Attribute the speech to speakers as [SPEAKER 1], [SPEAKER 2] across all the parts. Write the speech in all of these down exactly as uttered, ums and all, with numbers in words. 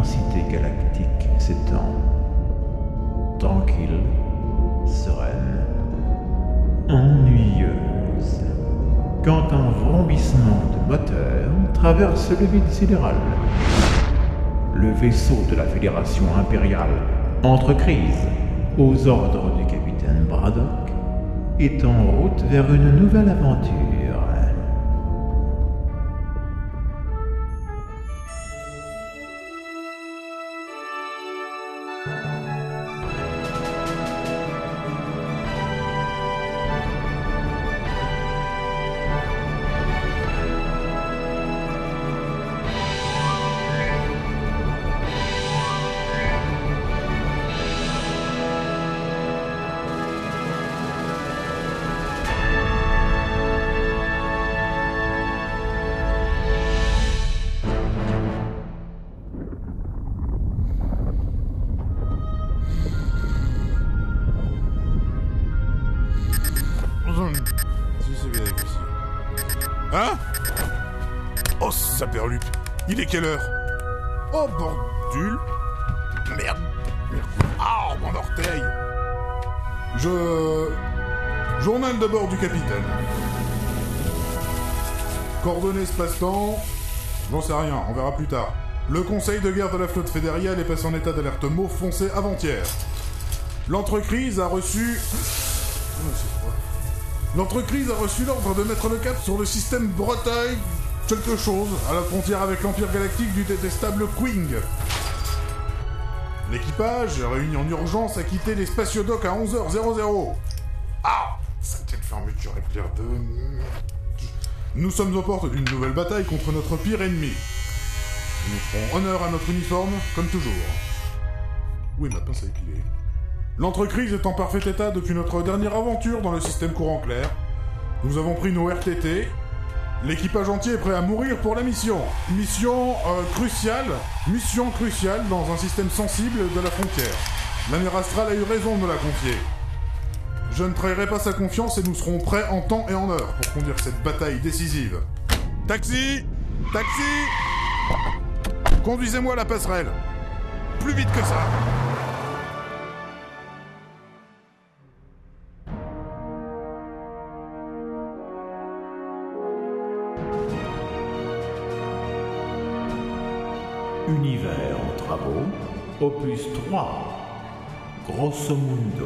[SPEAKER 1] l'immensité galactique s'étend. Tranquille, sereine, ennuyeuse, quand un vrombissement de moteur traverse le vide sidéral. Le vaisseau de la Fédération impériale Entrecrise, aux ordres du capitaine Braddock, est en route vers une nouvelle aventure.
[SPEAKER 2] Hein? Oh, saperlupe! Il est quelle heure? Oh, bordule! Merde! Merde! Ah, mon orteil! Je... Journal de bord du capitaine. Coordonnées espace-temps... J'en sais rien, on verra plus tard. Le conseil de guerre de la flotte fédériale est passé en état d'alerte mauve foncé avant-hier. L'entreprise a reçu... Oh, c'est froid. L'entreprise a reçu l'ordre de mettre le cap sur le système Breteuil quelque chose, à la frontière avec l'Empire Galactique du détestable Quing. L'équipage, réuni en urgence, a quitté les spatiodocs à onze heures. Ah! Sacrée fermeture éclair de... Nous sommes aux portes d'une nouvelle bataille contre notre pire ennemi. Nous ferons honneur à notre uniforme, comme toujours. Oui, ma pince à épiler. L'entreprise est en parfait état depuis notre dernière aventure dans le système courant clair. Nous avons pris nos R T T. L'équipage entier est prêt à mourir pour la mission. Mission euh, cruciale. Mission cruciale dans un système sensible de la frontière. La mère astrale a eu raison de me la confier. Je ne trahirai pas sa confiance et nous serons prêts en temps et en heure pour conduire cette bataille décisive. Taxi! Taxi! Conduisez-moi à la passerelle. Plus vite que ça.
[SPEAKER 1] Univers en travaux, opus trois, Grosso Mundo.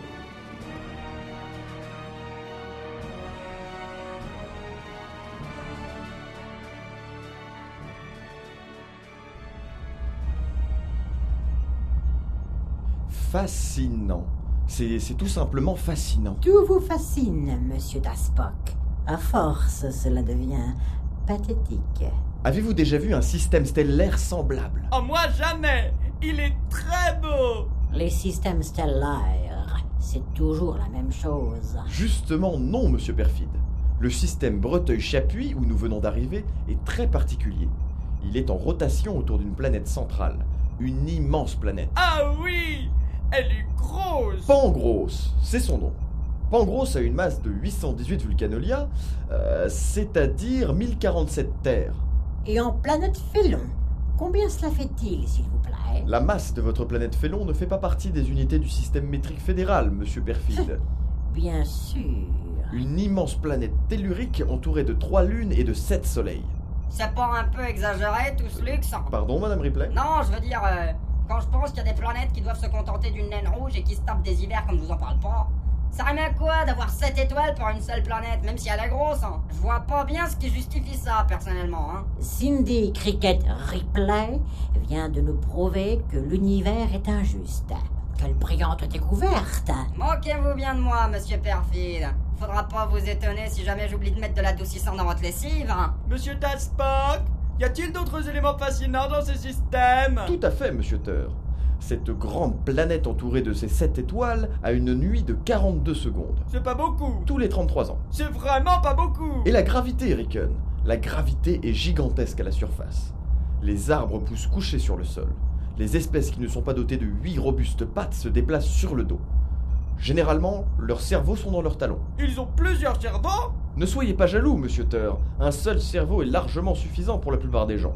[SPEAKER 3] Fascinant. C'est, c'est tout simplement fascinant.
[SPEAKER 4] Tout vous fascine, monsieur Daspock. À force, cela devient pathétique.
[SPEAKER 3] Avez-vous déjà vu un système stellaire semblable?
[SPEAKER 5] Oh, moi jamais! Il est très beau!
[SPEAKER 4] Les systèmes stellaires, c'est toujours la même chose.
[SPEAKER 3] Justement non, monsieur Perfide. Le système Breteuil-Chapuis, où nous venons d'arriver, est très particulier. Il est en rotation autour d'une planète centrale. Une immense planète.
[SPEAKER 5] Ah oui! Elle est grosse!
[SPEAKER 3] Pangros, c'est son nom. Pangros a une masse de huit cent dix-huit Vulcanolia, euh, c'est-à-dire mille quarante-sept terres.
[SPEAKER 4] Et en planète Félon, combien cela fait-il, s'il vous plaît?
[SPEAKER 3] La masse de votre planète Félon ne fait pas partie des unités du système métrique fédéral, monsieur Perfide.
[SPEAKER 4] Bien sûr.
[SPEAKER 3] Une immense planète tellurique entourée de trois lunes et de sept soleils.
[SPEAKER 6] C'est pas un peu exagéré, tout ce luxe?
[SPEAKER 3] Pardon, madame Ripley?
[SPEAKER 6] Non, je veux dire, euh, quand je pense qu'il y a des planètes qui doivent se contenter d'une naine rouge et qui se tapent des hivers comme je vous en parle pas, ça rime à quoi d'avoir sept étoiles pour une seule planète, même si elle est grosse, hein? Je vois pas bien ce qui justifie ça, personnellement, hein.
[SPEAKER 4] Cindy Cricket Ripley vient de nous prouver que l'univers est injuste. Quelle brillante découverte!
[SPEAKER 6] Moquez-vous bien de moi, monsieur Perfide. Faudra pas vous étonner si jamais j'oublie de mettre de l'adoucissant dans votre lessive, hein.
[SPEAKER 5] Monsieur Daspock, y a-t-il d'autres éléments fascinants dans ce système?
[SPEAKER 3] Tout à fait, monsieur Teur. Cette grande planète entourée de ses sept étoiles a une nuit de quarante-deux secondes.
[SPEAKER 5] C'est pas beaucoup.
[SPEAKER 3] Tous les trente-trois ans.
[SPEAKER 5] C'est vraiment pas beaucoup.
[SPEAKER 3] Et la gravité, Ricken. La gravité est gigantesque à la surface. Les arbres poussent couchés sur le sol. Les espèces qui ne sont pas dotées de huit robustes pattes se déplacent sur le dos. Généralement, leurs cerveaux sont dans leurs talons.
[SPEAKER 5] Ils ont plusieurs cerveaux?
[SPEAKER 3] Ne soyez pas jaloux, monsieur Teur. Un seul cerveau est largement suffisant pour la plupart des gens.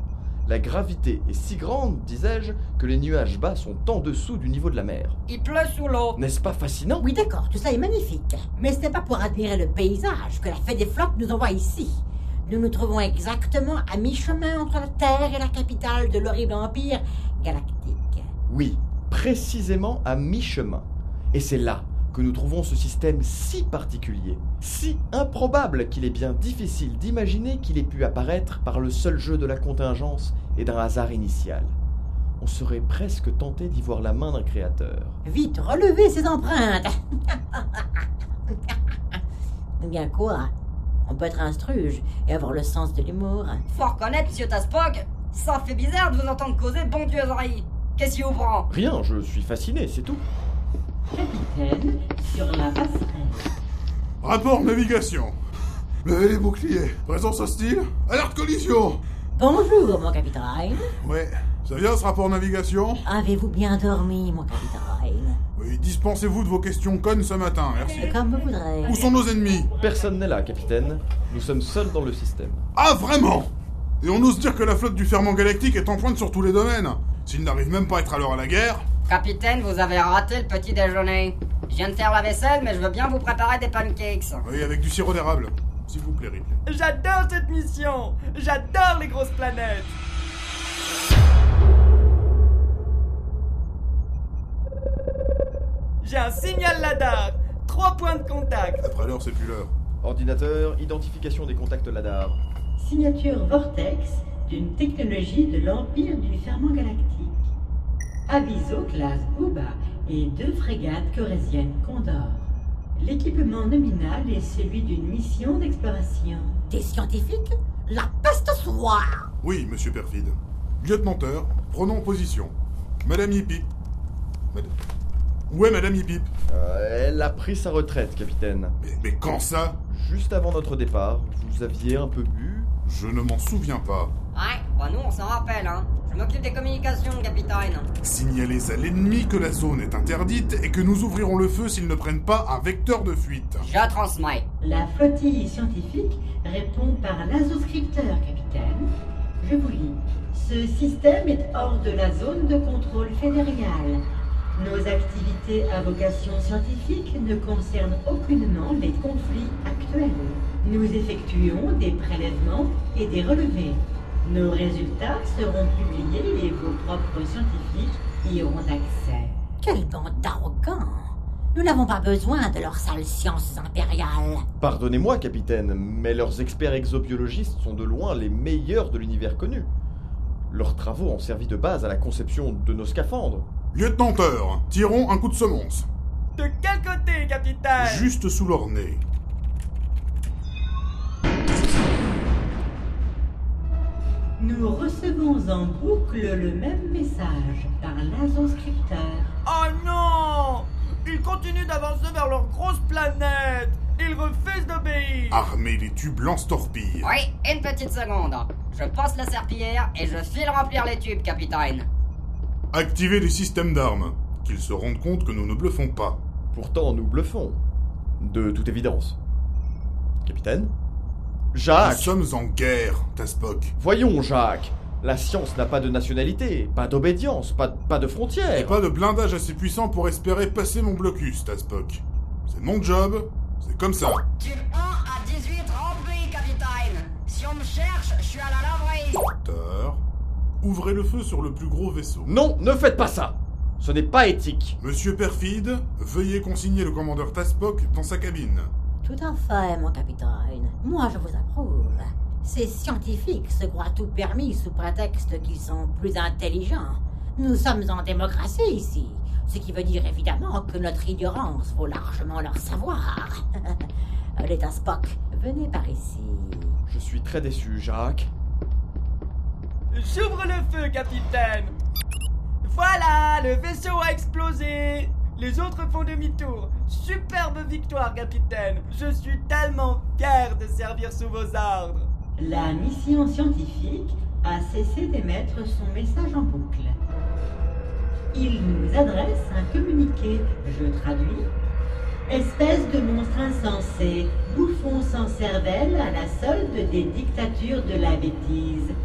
[SPEAKER 3] La gravité est si grande, disais-je, que les nuages bas sont en dessous du niveau de la mer.
[SPEAKER 6] Il pleut sous l'eau.
[SPEAKER 3] N'est-ce pas fascinant?
[SPEAKER 4] Oui, d'accord, tout ça est magnifique. Mais ce n'est pas pour admirer le paysage que la fée des flottes nous envoie ici. Nous nous trouvons exactement à mi-chemin entre la Terre et la capitale de l'horrible empire galactique.
[SPEAKER 3] Oui, précisément à mi-chemin. Et c'est là que nous trouvons ce système si particulier, si improbable qu'il est bien difficile d'imaginer qu'il ait pu apparaître par le seul jeu de la contingence et d'un hasard initial. On serait presque tenté d'y voir la main d'un créateur.
[SPEAKER 4] Vite, relevez ces empreintes. Bien quoi? On peut être un struge et avoir le sens de l'humour.
[SPEAKER 6] Faut reconnaître, monsieur Taspoc, ça fait bizarre de vous entendre causer bon Dieu aux oreilles. Qu'est-ce qui vous prend?
[SPEAKER 3] Rien, je suis fasciné, c'est tout.
[SPEAKER 7] Capitaine, sur la passerelle.
[SPEAKER 2] Rapport navigation. Levez les boucliers. Présence hostile. Alerte collision.
[SPEAKER 4] Bonjour, mon capitaine.
[SPEAKER 2] Ouais, ça vient ce rapport navigation?
[SPEAKER 4] Avez-vous bien dormi, mon capitaine?
[SPEAKER 2] Oui, dispensez-vous de vos questions connes ce matin, merci.
[SPEAKER 4] Comme vous voudrez.
[SPEAKER 2] Où sont nos ennemis?
[SPEAKER 3] Personne n'est là, capitaine. Nous sommes seuls dans le système.
[SPEAKER 2] Ah, vraiment? Et on ose dire que la flotte du ferment galactique est en pointe sur tous les domaines. S'ils n'arrivent même pas à être à l'heure à la guerre...
[SPEAKER 6] Capitaine, vous avez raté le petit déjeuner. Je viens de faire la vaisselle, mais je veux bien vous préparer des pancakes.
[SPEAKER 2] Oui, avec du sirop d'érable. S'il vous plaît, Ripley.
[SPEAKER 5] J'adore cette mission. J'adore les grosses planètes. J'ai un signal LADAR. Trois points de contact.
[SPEAKER 2] Après l'heure, c'est plus l'heure.
[SPEAKER 3] Ordinateur, identification des contacts LADAR.
[SPEAKER 7] Signature Vortex d'une technologie de l'Empire du Ferment Galactique. Aviso classe Booba et deux frégates corésiennes Condor. L'équipement nominal est celui d'une mission d'exploration.
[SPEAKER 4] Des scientifiques? La peste soit!
[SPEAKER 2] Oui, monsieur Perfide. Lieutenanteur, prenons position. Madame Hippip. Madame... Où est Madame Hippip?
[SPEAKER 3] Euh, elle a pris sa retraite, capitaine.
[SPEAKER 2] mais, mais quand ça?
[SPEAKER 3] Juste avant notre départ, vous aviez un peu bu?
[SPEAKER 2] Je ne m'en souviens pas.
[SPEAKER 6] Ouais, bah nous on s'en rappelle, hein. Je m'occupe des communications, capitaine.
[SPEAKER 2] Signalez à l'ennemi que la zone est interdite et que nous ouvrirons le feu s'ils ne prennent pas un vecteur de fuite.
[SPEAKER 6] Je transmets.
[SPEAKER 7] La flottille scientifique répond par l'azoscripteur, capitaine. Je vous lis. Ce système est hors de la zone de contrôle fédéral. Nos activités à vocation scientifique ne concernent aucunement les conflits actuels. Nous effectuons des prélèvements et des relevés. Nos résultats seront publiés et vos propres scientifiques y auront accès.
[SPEAKER 4] Quelle bande d'arrogants! Nous n'avons pas besoin de leurs sales sciences impériales.
[SPEAKER 3] Pardonnez-moi, capitaine, mais leurs experts exobiologistes sont de loin les meilleurs de l'univers connu. Leurs travaux ont servi de base à la conception de nos scaphandres.
[SPEAKER 2] Lieutenanteur, tirons un coup de semonce.
[SPEAKER 5] De quel côté, capitaine?
[SPEAKER 2] Juste sous leur nez.
[SPEAKER 7] Nous recevons en boucle le même message par l'azoscripteur.
[SPEAKER 5] Oh non! Ils continuent d'avancer vers leur grosse planète. Ils refusent d'obéir.
[SPEAKER 2] Armez les tubes lance-torpilles.
[SPEAKER 6] Oui, une petite seconde. Je passe la serpillière et je file remplir les tubes, capitaine.
[SPEAKER 2] Activez les systèmes d'armes. Qu'ils se rendent compte que nous ne bluffons pas.
[SPEAKER 3] Pourtant, nous bluffons. De toute évidence. Capitaine?
[SPEAKER 2] Nous
[SPEAKER 3] Jacques!
[SPEAKER 2] sommes en guerre, Taspoc.
[SPEAKER 3] Voyons, Jacques! La science n'a pas de nationalité, pas d'obédience, pas, pas de
[SPEAKER 2] Et
[SPEAKER 3] frontières.
[SPEAKER 2] pas de blindage assez puissant pour espérer passer mon blocus, Taspoc. C'est mon job, c'est comme ça.
[SPEAKER 6] Tube un à dix-huit rempli, capitaine. Si on me cherche, je suis à la laverie.
[SPEAKER 2] Docteur, ouvrez le feu sur le plus gros vaisseau.
[SPEAKER 3] Non, ne faites pas ça! Ce n'est pas éthique.
[SPEAKER 2] Monsieur Perfide, veuillez consigner le commandeur Taspoc dans sa cabine.
[SPEAKER 4] Tout à fait, mon capitaine. Moi, je vous approuve. Ces scientifiques se croient tout permis sous prétexte qu'ils sont plus intelligents. Nous sommes en démocratie ici, ce qui veut dire évidemment que notre ignorance vaut largement leur savoir. Allez, Taspoc, venez par ici.
[SPEAKER 3] Je suis très déçu, Jacques.
[SPEAKER 5] J'ouvre le feu, capitaine. Voilà, le vaisseau a explosé. Les autres font demi-tour. Superbe victoire, capitaine. Je suis tellement fier de servir sous vos ordres.
[SPEAKER 7] La mission scientifique a cessé d'émettre son message en boucle. Il nous adresse un communiqué, je traduis. Espèce de monstre insensé, bouffon sans cervelle à la solde des dictatures de la bêtise.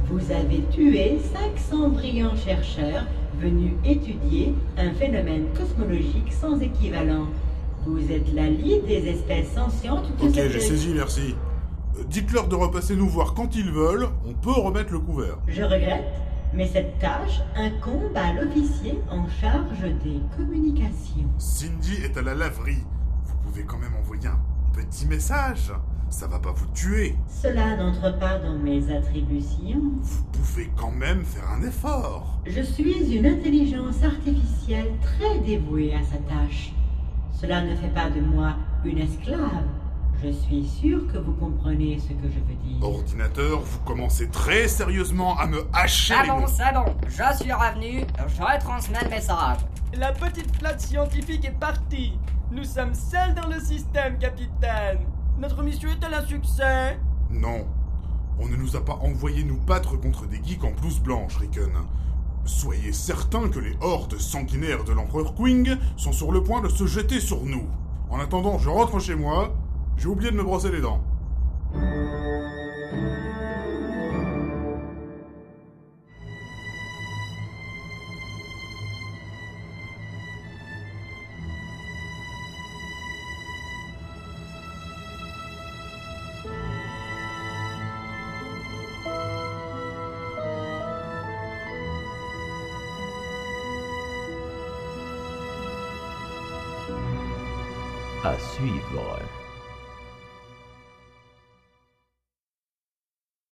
[SPEAKER 7] Vous avez tué cinq cents brillants chercheurs venus étudier un phénomène cosmologique sans équivalent. Vous êtes la lead des espèces sentientes de
[SPEAKER 2] Ok,
[SPEAKER 7] cette...
[SPEAKER 2] j'ai saisi, merci. Euh, Dites-leur de repasser nous voir quand ils veulent, on peut remettre le couvert.
[SPEAKER 7] Je regrette, mais cette tâche incombe à l'officier en charge des communications.
[SPEAKER 2] Cindy est à la laverie. Vous pouvez quand même envoyer un petit message. Ça va pas vous tuer.
[SPEAKER 7] Cela n'entre pas dans mes attributions.
[SPEAKER 2] Vous pouvez quand même faire un effort.
[SPEAKER 7] Je suis une intelligence artificielle très dévouée à sa tâche. Cela ne fait pas de moi une esclave. Je suis sûr que vous comprenez ce que je veux dire.
[SPEAKER 2] Ordinateur, vous commencez très sérieusement à me hacher
[SPEAKER 6] C'est
[SPEAKER 2] les
[SPEAKER 6] bon,
[SPEAKER 2] mots.
[SPEAKER 6] c'est bon. Je suis revenu. Je retransmets le message.
[SPEAKER 5] La petite flotte scientifique est partie. Nous sommes seuls dans le système, capitaine. Notre mission est-elle un succès?
[SPEAKER 2] Non. On ne nous a pas envoyé nous battre contre des geeks en blouse blanche, Riken. Soyez certains que les hordes sanguinaires de l'empereur Quing sont sur le point de se jeter sur nous. En attendant, je rentre chez moi. J'ai oublié de me brosser les dents.
[SPEAKER 1] À suivre.